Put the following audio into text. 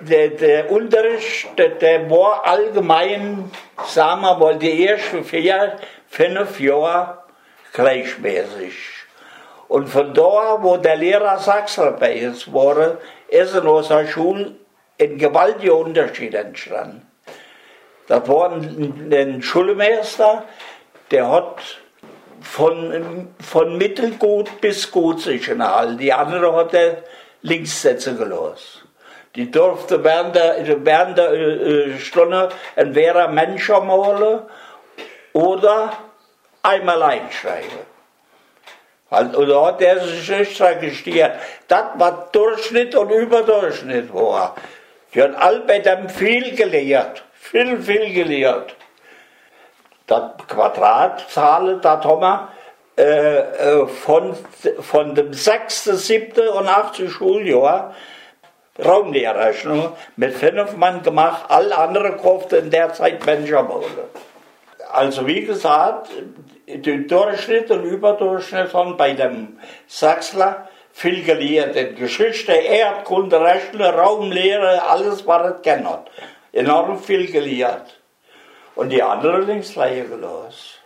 der Unterricht, der war allgemein, sagen wir mal, die ersten 4, 5 Jahre gleichmäßig. Und von da, wo der Lehrer Sachser bei uns war, ist in unserer Schule ein gewaltiger Unterschied entstanden. Da war ein Schulmeister, der hat von mittelgut bis gut sich gehalten. Die andere hat er links setzen gelassen. Die durfte während der Stunde entweder Menschen malen oder einmal einschreiben. Und da hat er sich nicht registriert. Das, was Durchschnitt und Überdurchschnitt war. Die haben alle bei dem viel gelehrt. Viel gelehrt. Das Quadratzahlen, das haben wir von dem 6., 7. und 8. Schuljahr Raumlehrrechnung mit 5 Mann gemacht, alle anderen kauften in der Zeit Menschenmale. Also wie gesagt, den Durchschnitt und Überdurchschnitt haben bei dem Sachsler viel gelehrt. In Geschichte, Erdkunde, Rechnen, Raumlehre, alles, was er kennt. Enorm viel gelehrt. Und die anderen links gelassen.